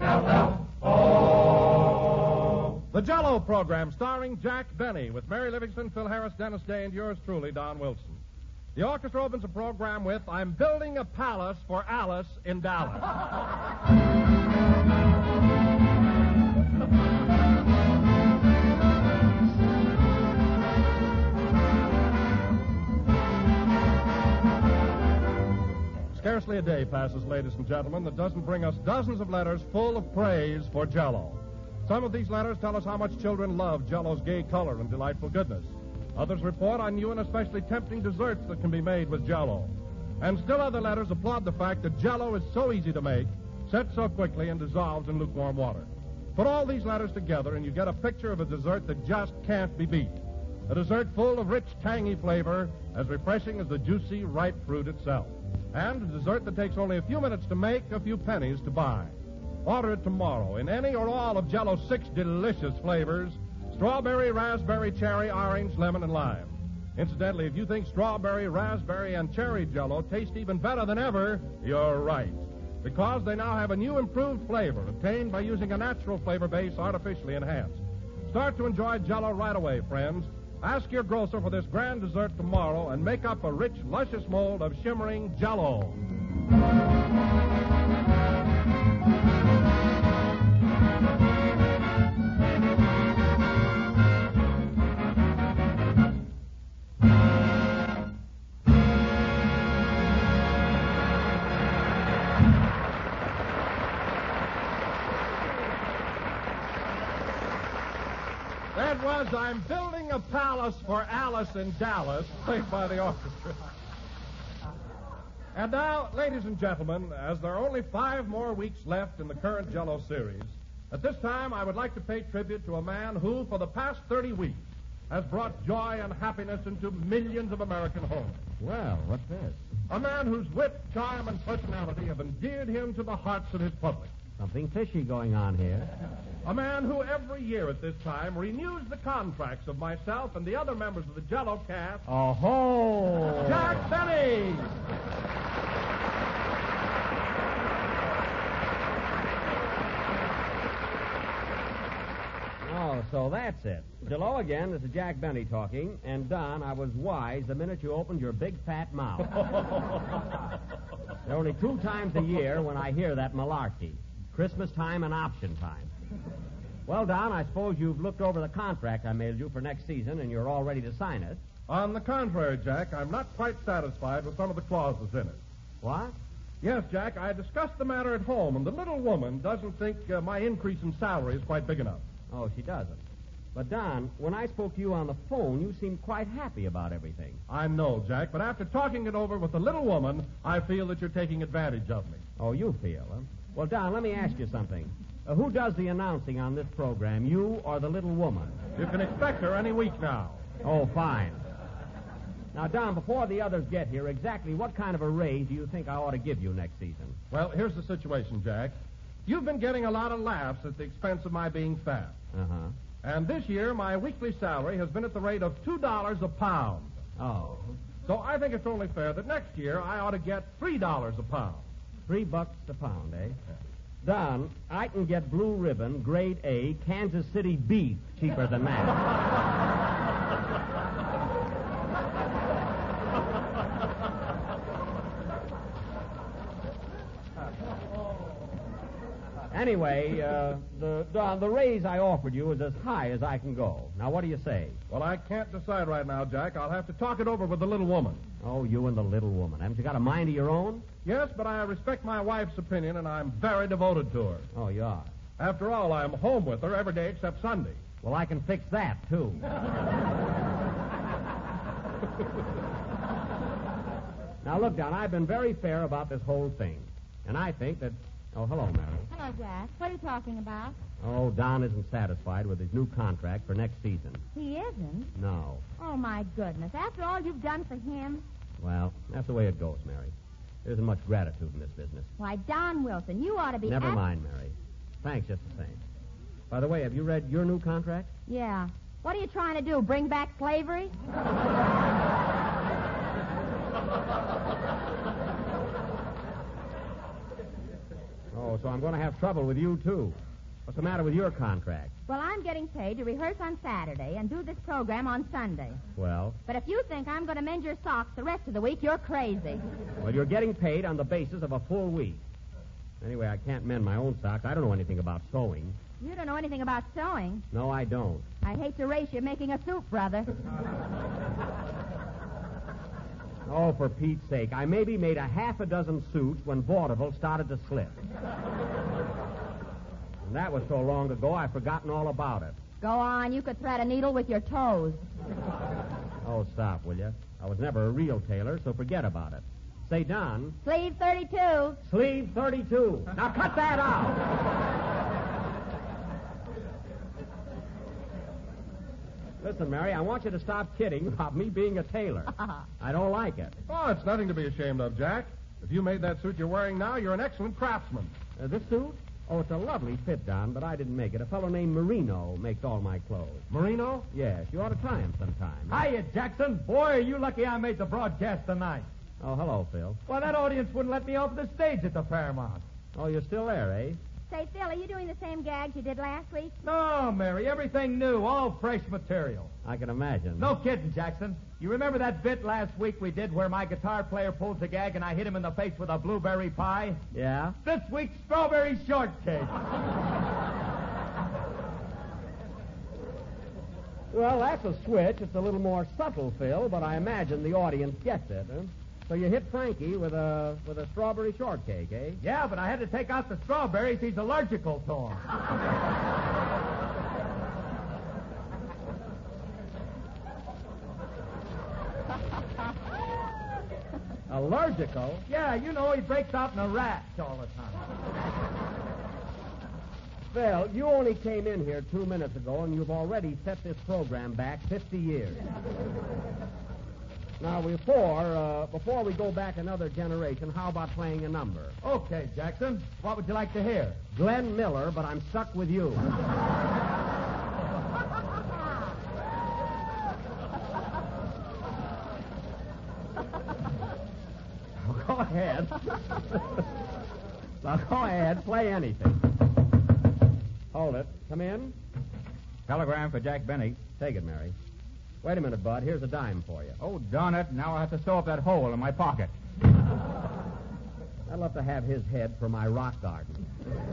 The Jell-O program starring Jack Benny with Mary Livingston, Phil Harris, Dennis Day, and yours truly, Don Wilson. The orchestra opens the program with I'm Building a Palace for Alice in Dallas. Scarcely a day passes, ladies and gentlemen, that doesn't bring us dozens of letters full of praise for Jell-O. Some of these letters tell us how much children love Jell-O's gay color and delightful goodness. Others report on new and especially tempting desserts that can be made with Jell-O. And still other letters applaud the fact that Jell-O is so easy to make, sets so quickly, and dissolves in lukewarm water. Put all these letters together and you get a picture of a dessert that just can't be beat. A dessert full of rich, tangy flavor, as refreshing as the juicy, ripe fruit itself. And a dessert that takes only a few minutes to make, a few pennies to buy. Order it tomorrow in any or all of Jell-O's 6 delicious flavors: strawberry, raspberry, cherry, orange, lemon, and lime. Incidentally, if you think strawberry, raspberry, and cherry Jell-O taste even better than ever, you're right. Because they now have a new improved flavor obtained by using a natural flavor base artificially enhanced. Start to enjoy Jell-O right away, friends. Ask your grocer for this grand dessert tomorrow and make up a rich, luscious mold of shimmering Jell-O. That was I'm Building a Palace for Alice in Dallas, played by the orchestra. And now, ladies and gentlemen, as there are only 5 more weeks left in the current Jell-O series, at this time I would like to pay tribute to a man who, for the past 30 weeks, has brought joy and happiness into millions of American homes. Well, what's this? A man whose wit, charm, and personality have endeared him to the hearts of his public. Something fishy going on here. A man who every year at this time renews the contracts of myself and the other members of the Jell-O cast. Oh-ho! Jack Benny! Oh, so that's it. Hello again, this is Jack Benny talking. And, Don, I was wise the minute you opened your big fat mouth. There are only 2 times a year when I hear that malarkey. Christmas time and option time. Well, Don, I suppose you've looked over the contract I mailed you for next season and you're all ready to sign it. On the contrary, Jack, I'm not quite satisfied with some of the clauses in it. What? Yes, Jack, I discussed the matter at home, and the little woman doesn't think my increase in salary is quite big enough. Oh, she doesn't. But, Don, when I spoke to you on the phone, you seemed quite happy about everything. I know, Jack, but after talking it over with the little woman, I feel that you're taking advantage of me. Oh, you feel, huh? Well, Don, let me ask you something. Who does the announcing on this program, you or the little woman? You can expect her any week now. Oh, fine. Now, Don, before the others get here, exactly what kind of a raise do you think I ought to give you next season? Well, here's the situation, Jack. You've been getting a lot of laughs at the expense of my being fat. Uh-huh. And this year, my weekly salary has been at the rate of $2 a pound. Oh. So I think it's only fair that next year I ought to get $3 a pound. $3 a pound, eh? Don, I can get Blue Ribbon, grade A, Kansas City beef cheaper than that. Anyway, the raise I offered you is as high as I can go. Now, what do you say? Well, I can't decide right now, Jack. I'll have to talk it over with the little woman. Oh, you and the little woman. Haven't you got a mind of your own? Yes, but I respect my wife's opinion, and I'm very devoted to her. Oh, you are? After all, I'm home with her every day except Sunday. Well, I can fix that, too. Now, look, Don, I've been very fair about this whole thing. And I think that... Oh, hello, Mary. Hello, Jack. What are you talking about? Oh, Don isn't satisfied with his new contract for next season. He isn't? No. Oh, my goodness. After all you've done for him? Well, that's the way it goes, Mary. There isn't much gratitude in this business. Why, Don Wilson, you ought to be... Never mind, Mary. Thanks just the same. By the way, have you read your new contract? Yeah. What are you trying to do, bring back slavery? Oh, so I'm going to have trouble with you, too. What's the matter with your contract? Well, I'm getting paid to rehearse on Saturday and do this program on Sunday. Well, But if you think I'm going to mend your socks the rest of the week, you're crazy. you're getting paid on the basis of a full week. Anyway, I can't mend my own socks. I don't know anything about sewing. You don't know anything about sewing. No, I don't. I hate to race you making a soup, brother. Oh, for Pete's sake. I maybe made a half a dozen suits when vaudeville started to slip. And that was so long ago, I've forgotten all about it. Go on, you could thread a needle with your toes. Oh, stop, will you? I was never a real tailor, so forget about it. Say, Don. Sleeve 32. Sleeve 32. Now cut that out. Listen, Mary, I want you to stop kidding about me being a tailor. I don't like it. Oh, it's nothing to be ashamed of, Jack. If you made that suit you're wearing now, you're an excellent craftsman. This suit? Oh, it's a lovely fit, Don, but I didn't make it. A fellow named Marino makes all my clothes. Marino? Yes, you ought to try him sometime. Hiya, Jackson. Boy, are you lucky I made the broadcast tonight. Oh, hello, Phil. Well, that audience wouldn't let me off the stage at the Paramount. Oh, you're still there, eh? Say, Phil, are you doing the same gags you did last week? No, Mary, everything new, all fresh material. I can imagine. No kidding, Jackson. You remember that bit last week we did where my guitar player pulls a gag and I hit him in the face with a blueberry pie? Yeah? This week's strawberry shortcake. Well, that's a switch. It's a little more subtle, Phil, but I imagine the audience gets it. Huh? So you hit Frankie with a strawberry shortcake, eh? Yeah, but I had to take out the strawberries. He's allergical to them. Allergical? Yeah, you know, he breaks out in a rash all the time. Phil, you only came in here 2 minutes ago, and you've already set this program back 50 years. Now, before we go back another generation, how about playing a number? Okay, Jackson. What would you like to hear? Glenn Miller, but I'm stuck with you. Go ahead. Now, go ahead. Play anything. Hold it. Come in. Telegram for Jack Benny. Take it, Mary. Wait a minute, Bud. Here's a dime for you. Oh, darn it. Now I have to sew up that hole in my pocket. I'd love to have his head for my rock garden.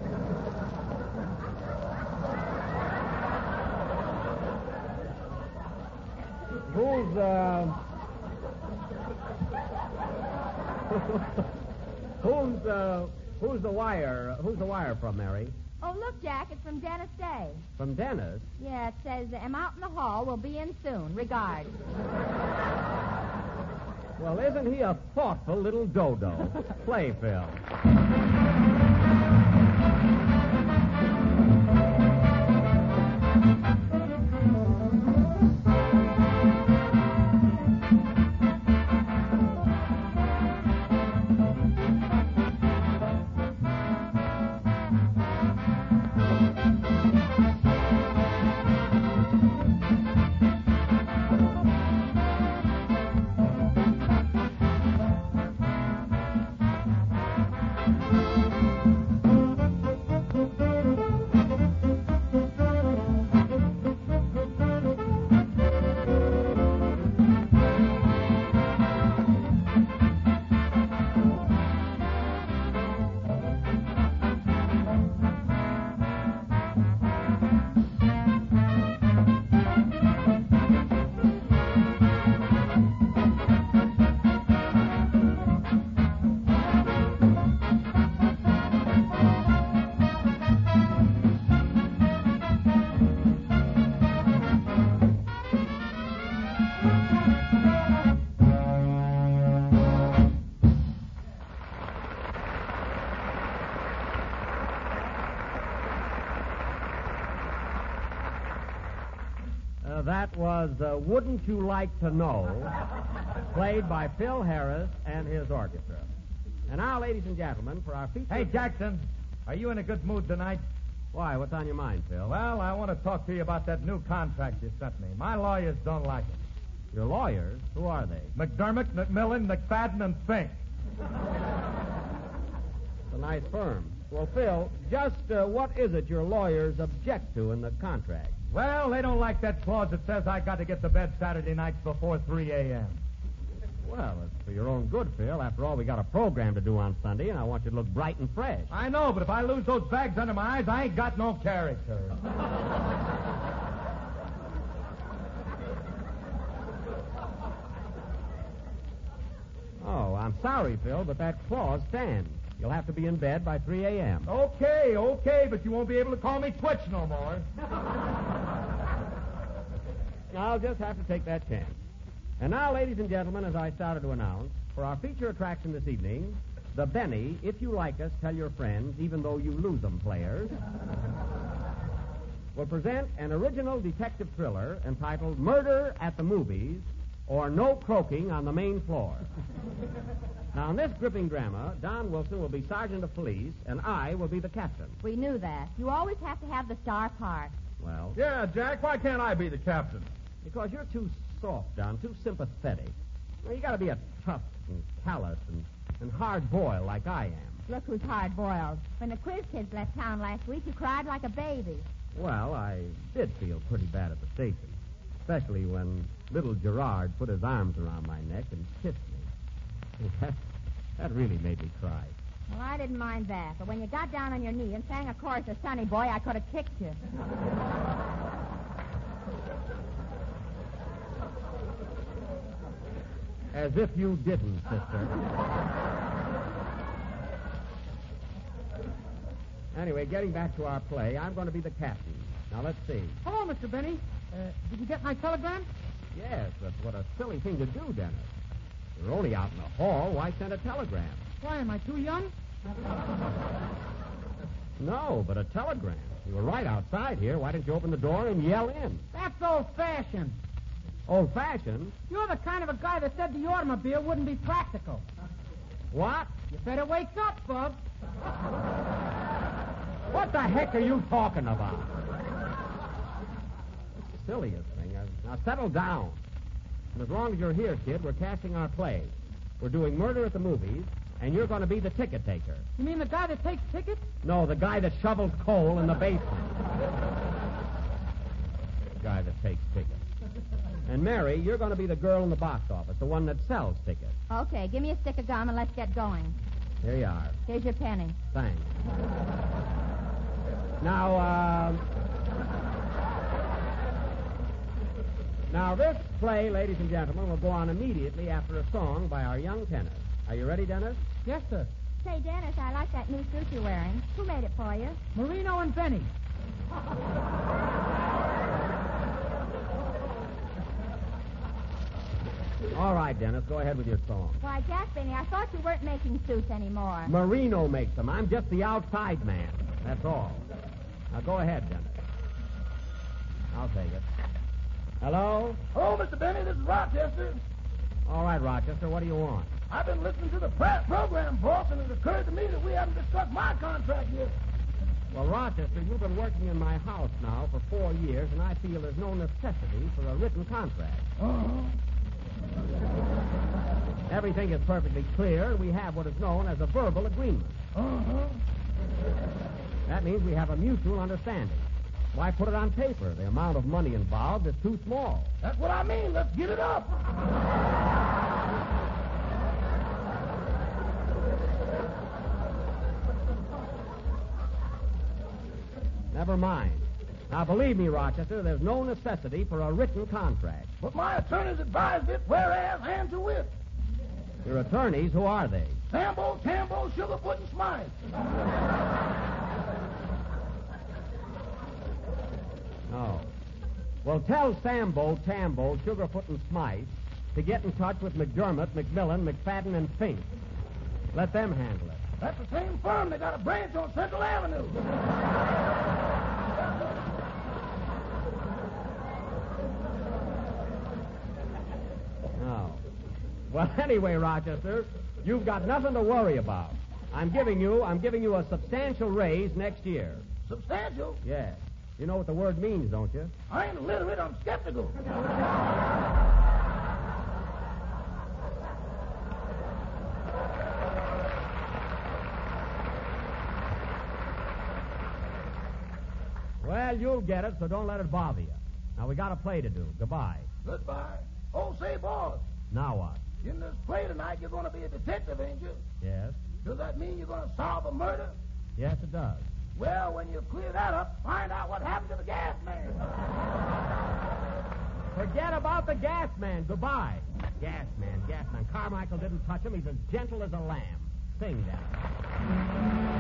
Who's the wire from, Mary? Oh, look, Jack, it's from Dennis Day. From Dennis? Yeah, it says, am out in the hall. Will be in soon. Regards. Well, isn't he a thoughtful little dodo? Play, Phil. That was Wouldn't You Like to Know, played by Phil Harris and his orchestra. And now, ladies and gentlemen, for our feature... Hey, Jackson, are you in a good mood tonight? Why, what's on your mind, Phil? Well, I want to talk to you about that new contract you sent me. My lawyers don't like it. Your lawyers? Who are they? McDermott, McMillan, McFadden, and Fink. The nice firm. Well, Phil, just what is it your lawyers object to in the contract? Well, they don't like that clause that says I got to get to bed Saturday nights before 3 a.m. Well, it's for your own good, Phil. After all, we got a program to do on Sunday, and I want you to look bright and fresh. I know, but if I lose those bags under my eyes, I ain't got no character. Oh, I'm sorry, Phil, but that clause stands. You'll have to be in bed by 3 a.m. Okay, but you won't be able to call me Twitch no more. I'll just have to take that chance. And now, ladies and gentlemen, as I started to announce, for our feature attraction this evening, the Benny, If You Like Us, Tell Your Friends, Even Though You Lose 'Em players, will present an original detective thriller entitled Murder at the Movies, or No Croaking on the Main Floor. Now, in this gripping drama, Don Wilson will be sergeant of police, and I will be the captain. We knew that. You always have to have the star part. Well, Yeah, Jack, why can't I be the captain? because you're too soft, Don, too sympathetic. Well, you got to be a tough and callous and hard-boiled like I am. Look who's hard-boiled. When the quiz kids left town last week, you cried like a baby. Well, I did feel pretty bad at the station, especially when little Gerard put his arms around my neck and kissed me. That really made me cry. Well, I didn't mind that, but when you got down on your knee and sang a chorus of Sonny Boy, I could have kicked you. As if you didn't, sister. Anyway, getting back to our play, I'm going to be the captain. Now, let's see. Hello, Mr. Benny. Did you get my telegram? Yes, but what a silly thing to do, Dennis. You're only out in the hall. Why send a telegram? Why, am I too young? No, but a telegram. You were right outside here. Why didn't you open the door and yell in? That's old-fashioned. Old-fashioned? You're the kind of a guy that said the automobile wouldn't be practical. What? You better wake up, Bub. What the heck are you talking about? It's the silliest thing. Now, settle down. And as long as you're here, kid, we're casting our play. We're doing Murder at the Movies, and you're going to be the ticket taker. You mean the guy that takes tickets? No, the guy that shovels coal in the basement. The guy that takes tickets. And Mary, you're going to be the girl in the box office, the one that sells tickets. Okay, give me a stick of gum and let's get going. Here you are. Here's your penny. Thanks. Now, this play, ladies and gentlemen, will go on immediately after a song by our young tenor. Are you ready, Dennis? Yes, sir. Say, Dennis, I like that new suit you're wearing. Who made it for you? Marino and Benny. All right, Dennis, go ahead with your song. Why, Jack Benny, I thought you weren't making suits anymore. Marino makes them. I'm just the outside man. That's all. Now, go ahead, Dennis. I'll take it. Hello? Oh, Mr. Benny, this is Rochester. All right, Rochester, what do you want? I've been listening to the program, boss, and it occurred to me that we haven't discussed my contract yet. Well, Rochester, you've been working in my house now for 4 years, and I feel there's no necessity for a written contract. Uh-huh. Everything is perfectly clear, and we have what is known as a verbal agreement. Uh-huh. That means we have a mutual understanding. Why put it on paper? The amount of money involved is too small. That's what I mean. Let's get it up. Never mind. Now, believe me, Rochester, there's no necessity for a written contract. But my attorneys advised it, whereas, and to wit. Your attorneys, who are they? Sambo, Tambo, Sugarfoot, and Smythe. Oh. Well, tell Sambo, Tambo, Sugarfoot, and Smythe to get in touch with McDermott, McMillan, McFadden, and Fink. Let them handle it. That's the same firm. They got a branch on Central Avenue. Oh. Well, anyway, Rochester, you've got nothing to worry about. I'm giving you a substantial raise next year. Substantial? Yes. You know what the word means, don't you? I ain't illiterate. I'm skeptical. Well, you'll get it, so don't let it bother you. Now, we got a play to do. Goodbye. Goodbye. Oh, say, boss, Now what? in this play tonight, you're going to be a detective, ain't you? Yes? Does that mean you're going to solve a murder? Yes, it does. Well, when you clear that up, find out what happened to the gas man. Forget about the gas man. Goodbye. Gas man. Carmichael didn't touch him. He's as gentle as a lamb. Sing, Dennis.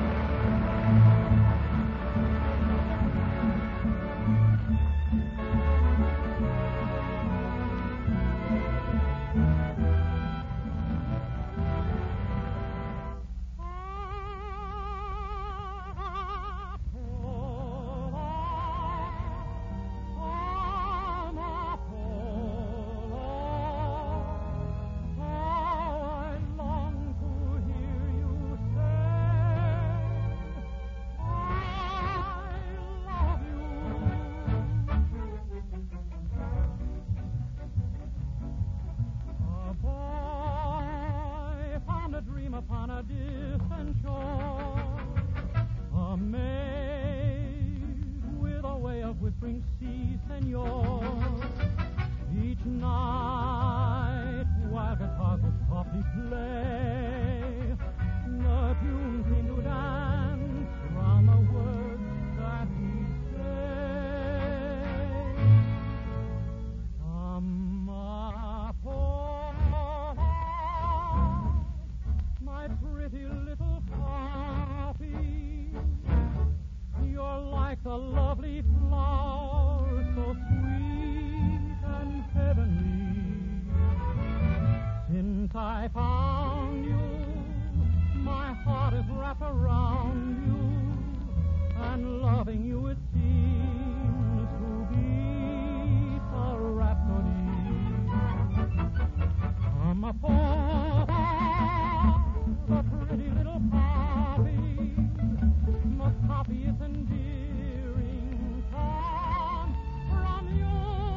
Upon a distant shore, a maid with a way of whispering, "Si, senor." Each night, while guitars would softly play, the tune seemed to dance round the words that he'd say. My pretty little poppy, you're like the lovely flower, so sweet and heavenly. Since I found you, my heart is wrapped around you, and loving you it seems to be a rhapsody. I'm a the pretty little poppy must copy its endearing charm from you.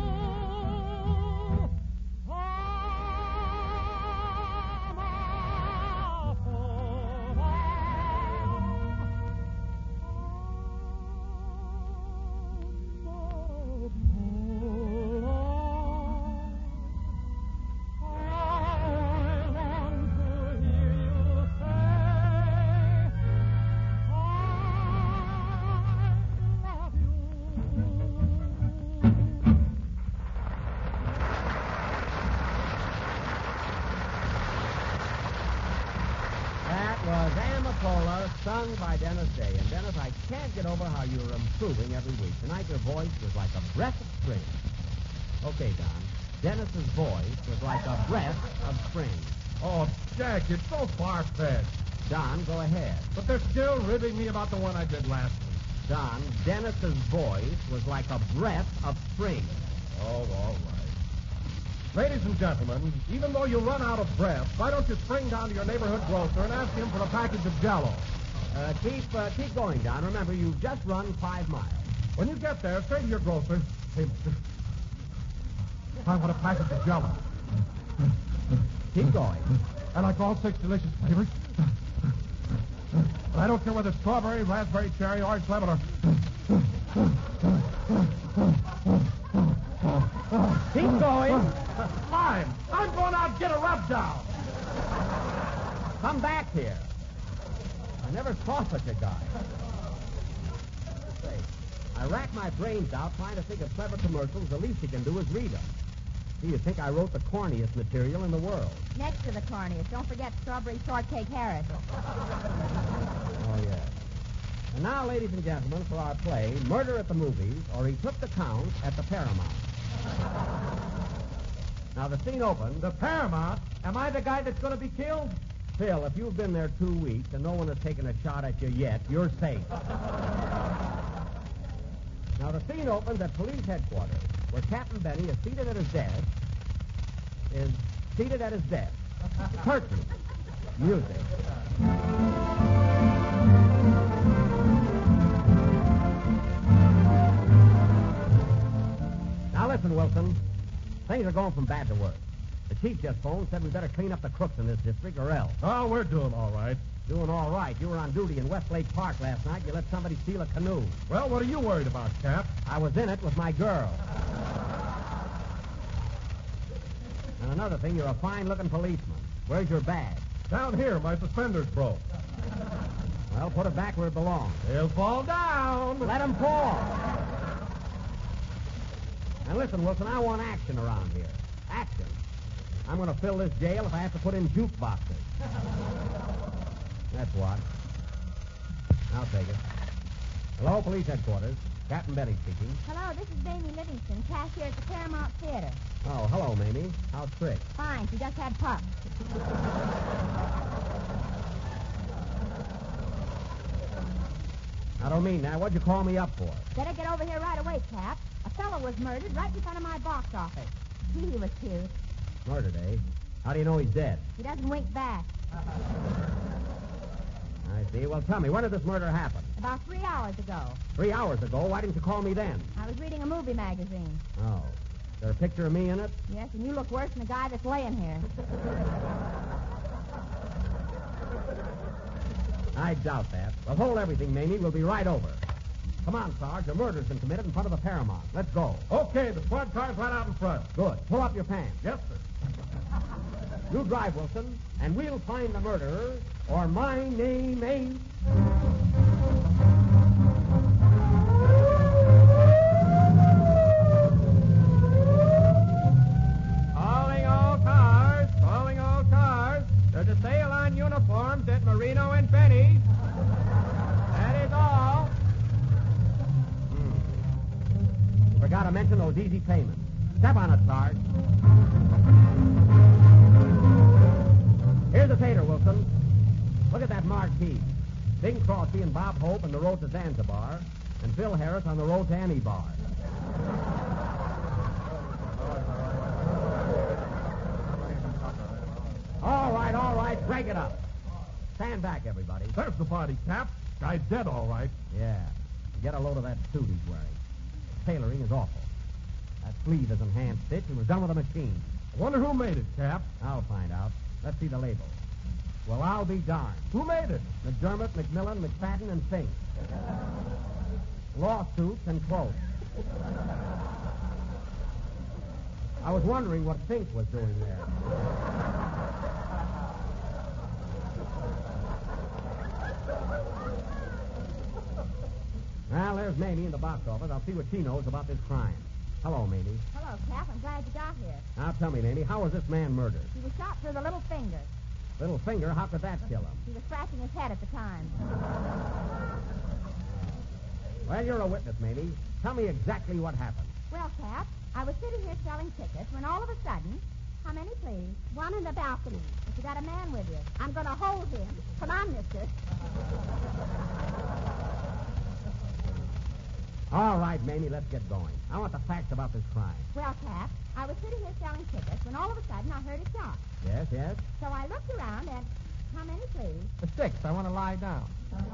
Sung by Dennis Day. And, Dennis, I can't get over how you're improving every week. Tonight your voice was like a breath of spring. Okay, Don. Dennis's voice was like a breath of spring. Oh, Jack, it's so far-fetched. Don, go ahead. But they're still ribbing me about the one I did last week. Don, Dennis's voice was like a breath of spring. Oh, all right. Ladies and gentlemen, even though you run out of breath, why don't you spring down to your neighborhood grocer and ask him for a package of Jell-O? Keep going, Don. Remember, you've just run 5 miles. When you get there, say to your grocer, "Hey, mister, I want a package of Jell-O." Keep going. I like all 6 delicious flavors. I don't care whether it's strawberry, raspberry, cherry, orange, lemon, or... Keep going. Fine. I'm going out and get a rub down. Come back here. I never saw such a guy. Say, I rack my brains out trying to think of clever commercials. The least you can do is read them. See, you think I wrote the corniest material in the world. Next to the corniest, don't forget Strawberry Shortcake Harris. Oh, yes. And now, ladies and gentlemen, for our play, Murder at the Movies, or He Took the Count at the Paramount. Now, the scene opens. The Paramount? Am I the guy that's going to be killed? Phil, if you've been there 2 weeks and no one has taken a shot at you yet, you're safe. Now, the scene opens at police headquarters, where Captain Benny is seated at his desk. Curtain. Music. Now, listen, Wilson. Things are going from bad to worse. The chief just phoned, said we better clean up the crooks in this district or else. Oh, we're doing all right. Doing all right. You were on duty in Westlake Park last night. You let somebody steal a canoe. Well, what are you worried about, Cap? I was in it with my girl. And another thing, you're a fine-looking policeman. Where's your badge? Down here, my suspenders broke. Well, put it back where it belongs. They'll fall down. Let them fall. And listen, Wilson, I want action around here. Action. I'm going to fill this jail if I have to put in jukeboxes. That's what. I'll take it. Hello, police headquarters. Captain Benny speaking. Hello, this is Mamie Livingston, cashier at the Paramount Theater. Oh, hello, Mamie. How's Trick? Fine, she just had pups. I don't mean that. What'd you call me up for? Better get over here right away, Cap. A fellow was murdered right in front of my box office. Gee, he was cute. Murdered, eh? How do you know he's dead? He doesn't wink back. I see. Well, tell me, when did this murder happen? About 3 hours ago. 3 hours ago. Why didn't you call me then? I was reading a movie magazine. Oh. Is there a picture of me in it? Yes, and you look worse than the guy that's laying here. I doubt that. Well, hold everything, Mamie. We'll be right over. Come on, Sarge. A murder's been committed in front of the Paramount. Let's go. Okay, the squad car's right out in front. Good. Pull up your pants. Yes, sir. You drive, Wilson, and we'll find the murderer, or my name ain't... Calling all cars. Calling all cars. There's a sale on uniforms at Marino and Benny's. That is all. Forgot to mention those easy payments. Step on it, Sarge. Here's the tater, Wilson. Look at that marquee. Bing Crosby and Bob Hope on the road to Zanzibar, and Phil Harris on the road to any bar. All right. Break it up. Stand back, everybody. There's the body, Cap. Guy's dead, all right. Yeah. Get a load of that suit he's wearing. Tailoring is awful. That sleeve isn't hand-stitched. It was done with a machine. I wonder who made it, Cap. I'll find out. Let's see the label. Well, I'll be darned. Who made it? McDermott, McMillan, McFadden, and Fink. Lawsuits and clothes. I was wondering what Fink was doing there. Well, there's Mamie in the box office. I'll see what she knows about this crime. Hello, Mamie. Hello, Cap. I'm glad you got here. Now, tell me, Mamie, how was this man murdered? He was shot through the little finger. Little finger? How could that kill him? He was scratching his head at the time. Well, you're a witness, Mamie. Tell me exactly what happened. Well, Cap, I was sitting here selling tickets when all of a sudden... How many, please? One in the balcony. If you got a man with you, I'm going to hold him. Come on, mister. All right, Mamie, let's get going. I want the facts about this crime. Well, Cap, I was sitting here selling tickets when all of a sudden I heard a shot. Yes, yes? So I looked around and... How many, please? The 6th. I want to lie down.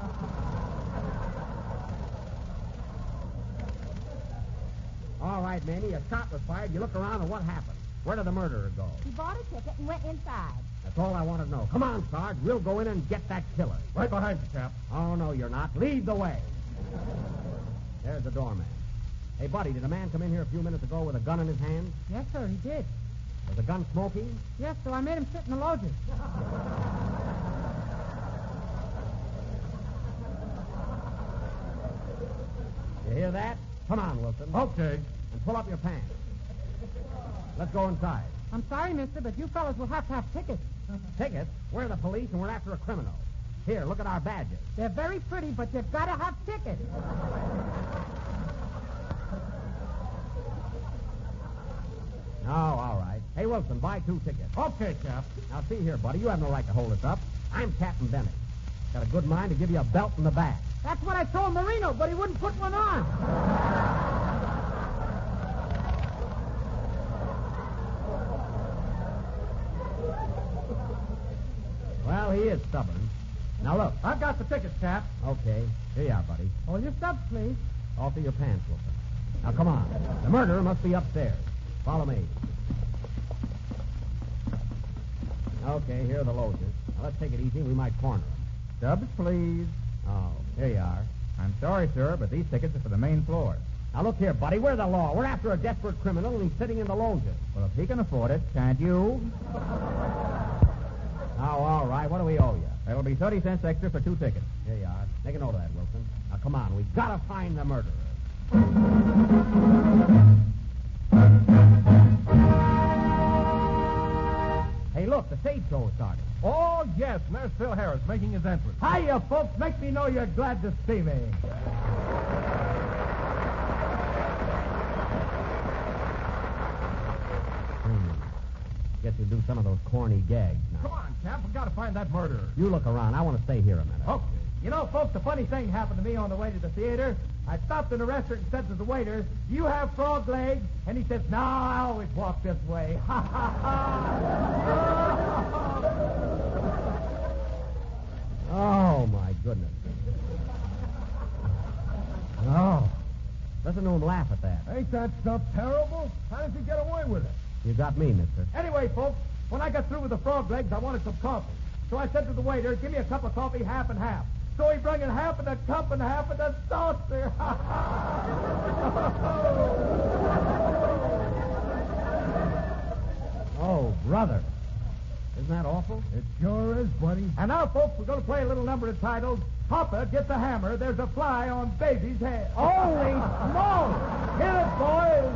All right, Mamie, a shot was fired. You look around, and what happened? Where did the murderer go? He bought a ticket and went inside. That's all I want to know. Come on, Sarge. We'll go in and get that killer. Right behind you, Cap. Oh, no, you're not. Lead the way. There's the doorman. Hey, buddy, did a man come in here a few minutes ago with a gun in his hand? Yes, sir, he did. Was the gun smoking? Yes, sir, I made him sit in the loggia. You hear that? Come on, Wilson. Okay. And pull up your pants. Let's go inside. I'm sorry, mister, but you fellas will have to have tickets. Tickets? We're the police, and we're after a criminal. Here, look at our badges. They're very pretty, but you've got to have tickets. Oh, all right. Hey, Wilson, buy 2 tickets. Okay, Cap. Now, see here, buddy. You have no right to hold us up. I'm Captain Bennett. Got a good mind to give you a belt in the back. That's what I told Marino, but he wouldn't put one on. Well, he is stubborn. Now, look. I've got the tickets, Cap. Okay. Here you are, buddy. Hold your stubs, please. Off of your pants, Wilson. Now, come on. The murderer must be upstairs. Follow me. Okay, here are the loges. Now, let's take it easy. We might corner him. Stubs, please. Oh, here you are. I'm sorry, sir, but these tickets are for the main floor. Now, look here, buddy. We're the law. We're after a desperate criminal, and he's sitting in the loges. Well, if he can afford it, can't you? Oh, all right. What do we owe you? That'll be 30 cents extra for 2 tickets. Here you are. Make a note of that, Wilson. Now, come on. We've got to find the murderer. Hey, look, the stage show is starting. Oh, yes, and there's Phil Harris making his entrance. Hiya, folks. Make me know you're glad to see me. Guess you'll do some of those corny gags now. Come on, Cap. We've got to find that murderer. You look around. I want to stay here a minute. Okay. You know, folks, a funny thing happened to me on the way to the theater. I stopped in a restaurant and said to the waiter, "Do you have frog legs?" And he says, "No, I always walk this way." Ha, ha, ha. Oh, my goodness. Oh. Listen to him laugh at that. Ain't that stuff terrible? How does he get away with it? You got me, mister. Anyway, folks, when I got through with the frog legs, I wanted some coffee. So I said to the waiter, "Give me a cup of coffee, half and half." So he brought in half in the cup and half in the saucer. Oh, brother. Isn't that awful? It sure is, buddy. And now, folks, we're going to play a little number entitled, "Papa Gets a Hammer, There's a Fly on Baby's Head." Holy smoke! Hit it, boys!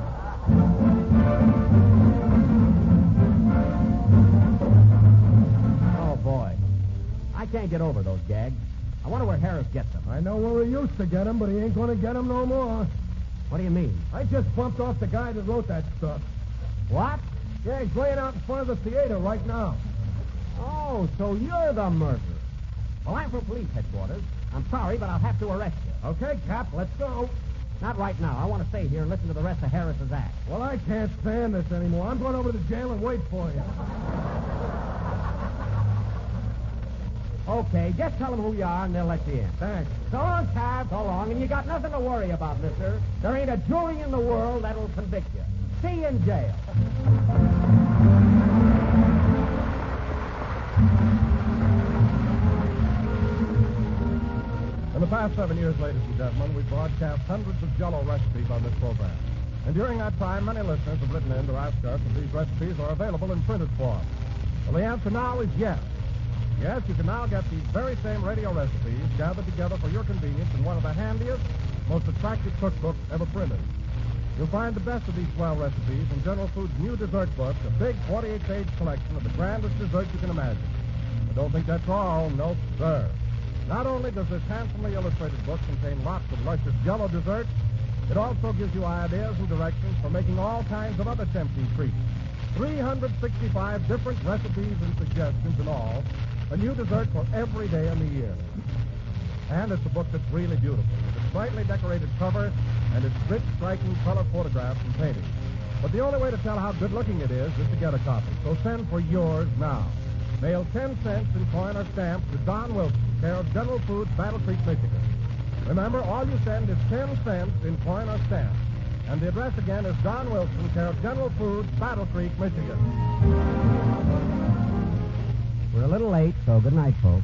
Oh, boy. I can't get over those gags. I wonder where Harris gets them. I know where he used to get him, but he ain't going to get him no more. What do you mean? I just bumped off the guy that wrote that stuff. What? Yeah, he's laying out in front of the theater right now. Oh, so you're the murderer. Well, I'm from police headquarters. I'm sorry, but I'll have to arrest you. Okay, Cap, let's go. Not right now. I want to stay here and listen to the rest of Harris's act. Well, I can't stand this anymore. I'm going over to the jail and wait for you. Okay, just tell them who you are and they'll let you in. Thanks. So long, Tab. So long. And you got nothing to worry about, mister. There ain't a jury in the world that'll convict you. See you in jail. In the past 7 years, ladies and gentlemen, we've broadcast hundreds of Jell-O recipes on this program. And during that time, many listeners have written in to ask us if these recipes are available in printed form. Well, the answer now is yes. Yes, you can now get these very same radio recipes gathered together for your convenience in one of the handiest, most attractive cookbooks ever printed. You'll find the best of these 12 recipes in General Foods' new dessert book, a big 48-page collection of the grandest desserts you can imagine. But don't think that's all. No, sir. Not only does this handsomely illustrated book contain lots of luscious Jell-O desserts, it also gives you ideas and directions for making all kinds of other tempting treats. 365 different recipes and suggestions in all. A new dessert for every day in the year. And it's a book that's really beautiful, with its brightly decorated cover and its rich, striking color photographs and paintings. But the only way to tell how good-looking it is to get a copy. So send for yours now. Mail 10 cents in coin or stamp to Don Wilson, care of General Foods, Battle Creek, Michigan. Remember, all you send is 10 cents in coin or stamp. And the address again is Don Wilson, care of General Foods, Battle Creek, Michigan. We're a little late, so good night, folks.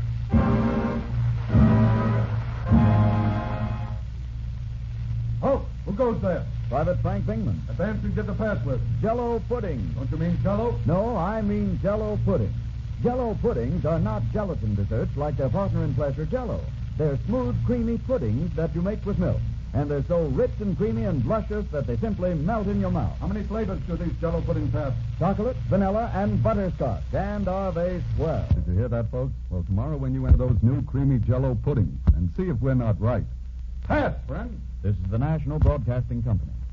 Oh, who goes there? Private Frank Bingman. Advance and get the password. Jell-O pudding. Don't you mean Jell-O? No, I mean Jell-O pudding. Jell-O puddings are not gelatin desserts like their partner in pleasure, Jell-O. They're smooth, creamy puddings that you make with milk. And they're so rich and creamy and luscious that they simply melt in your mouth. How many flavors do these Jell-O puddings have? Chocolate, vanilla, and butterscotch. And are they swell? Did you hear that, folks? Well, tomorrow when you enter those new creamy Jell-O puddings and see if we're not right. Pass, friend. This is the National Broadcasting Company.